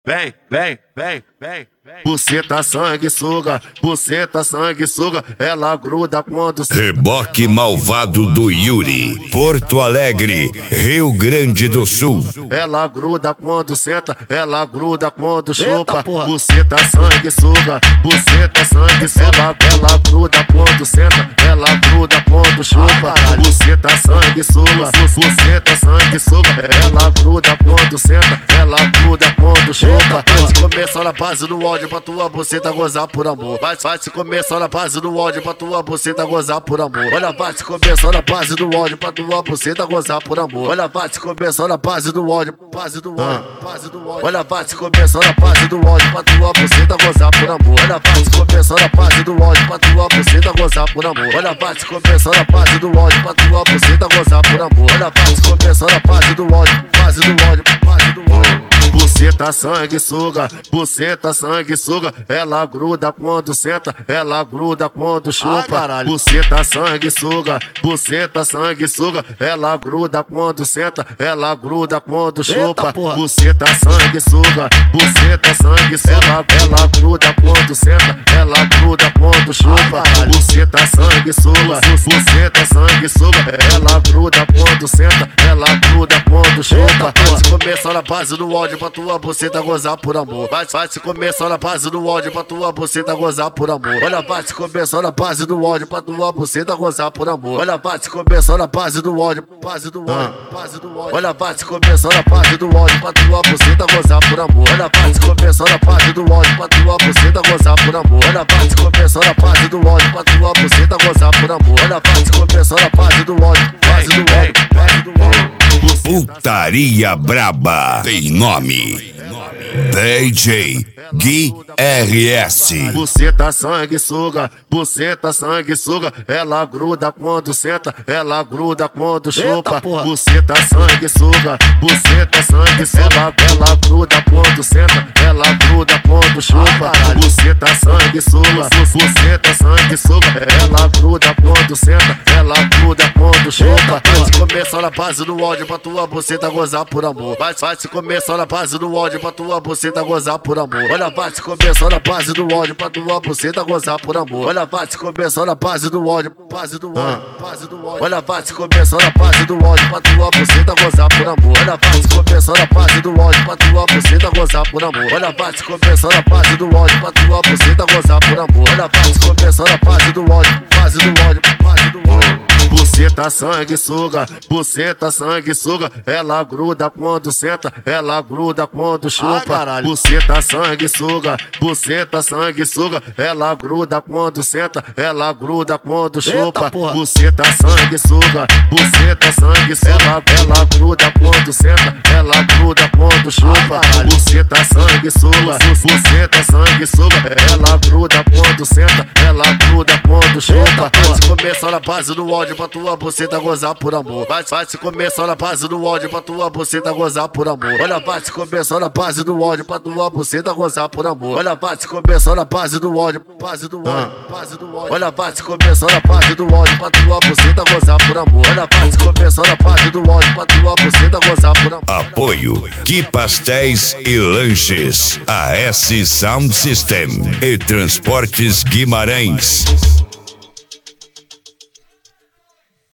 vem, vem, vem, vem. Buceta sanguessuga, buceta sanguessuga, ela gruda quando... Reboque malvado do Yuri, Porto Alegre, Rio Grande do Sul. Ela gruda quando senta, ela gruda quando chupa. Buceta sanguessuga, buceta sanguessuga, ela gruda quando senta, ela gruda quando chupa. Buceta sanguessuga, buceta sanguessuga, ela gruda quando senta, ela gruda quando chupa. Se começa na base do ódio pra tua buceta gozar por amor. Vai se começar na base do ódio pra tua buceta gozar por amor. Olha, vai se começar na base do ódio pra tua buceta gozar por amor. Olha, vai se começar na base do ódio, base do ódio, base do ódio. Olha, vai se começar na base do ódio pra tua buceta gozar por amor. Olha, vai se começar na base do ódio pra tua buceta gozar por amor. Olha, vai se começar na base do ódio pra tua buceta gozar por amor. Olha, vai se começar na base do ódio, base do ódio, base do ódio. Buceta sanguessuga, buceta sanguessuga, ela gruda quando senta, ela gruda quando chupa. Buceta sanguessuga, buceta sanguessuga, ela gruda quando senta, ela gruda quando chupa. Buceta sanguessuga, buceta sanguessuga, ela gruda quando senta, ela gruda quando chupa. Buceta sanguessuga, buceta sanguessuga, ela gruda quando senta, ela gruda quando chupa. Se começar na base do ódio pra tua buceta gozar por amor. Vai se começar na base do ódio pra tua buceta gozar por amor. Olha, vai se começar na base do ódio pra tua buceta gozar por amor. Olha, vai se começar na base do ódio, base do ódio, base do ódio. Olha, vai se começar na base do ódio pra tua buceta gozar por amor. Olha, vai se começar na base do ódio pra tua buceta gozar por amor. Olha, vai se começar na base do ódio pra tua buceta gozar por amor. Olha, vai se começar na base do ódio, base do ódio, base do ódio. Putaria braba tem nome. DJ Gui RS. Buceta sanguessuga, buceta sanguessuga, ela gruda quando senta, ela gruda quando chupa. Buceta sanguessuga, buceta sanguessuga, ela gruda quando senta, ela gruda quando chupa. Buceta sanguessuga, buceta sanguessuga, ela gruda quando senta, ela gruda quando chupa. Se começar na base do ódio pra tua buceta gozar por amor. Vai se começar na base do ódio pra tua buceta gozar por amor. Olha, vai se começar na base do ódio pra tua buceta gozar por amor. Olha, vai se começar na base do ódio, base do ódio, base do ódio. Olha, vai se começar na base do ódio pra tua buceta gozar por amor. Olha, vai se começar na base do ódio pra tua buceta gozar por amor. Olha, vai se começar na base do ódio pra tua buceta gozar por amor. Olha, vai se começar na base do ódio, base do ódio, base do ódio. Buceta sanguessuga, buceta sanguessuga, ela gruda quando senta, ela gruda quando chupa. Buceta sanguessuga, buceta sanguessuga, ela gruda quando senta, ela gruda quando chupa. Buceta sanguessuga, buceta sanguessuga, ela gruda quando senta, ela gruda quando chupa. Buceta sanguessuga, buceta sanguessuga, ela gruda quando senta, ela gruda quando chupa. Se começar na base do ódio pra tua buceta gozar por amor. Vai se começar na base do ódio pra tua buceta gozar por amor. Olha, vai se começar na base do ódio pra tua buceta gozar por amor. Olha, vai se começar na base do ódio, base do ódio, base do ódio. Olha, vai se começar na base do ódio pra tua buceta gozar por amor. Olha, vai se começar na base do ódio pra tua buceta gozar por amor. Apoio Que Pastéis e Lanches, AS Sound System e Transportes Guimarães.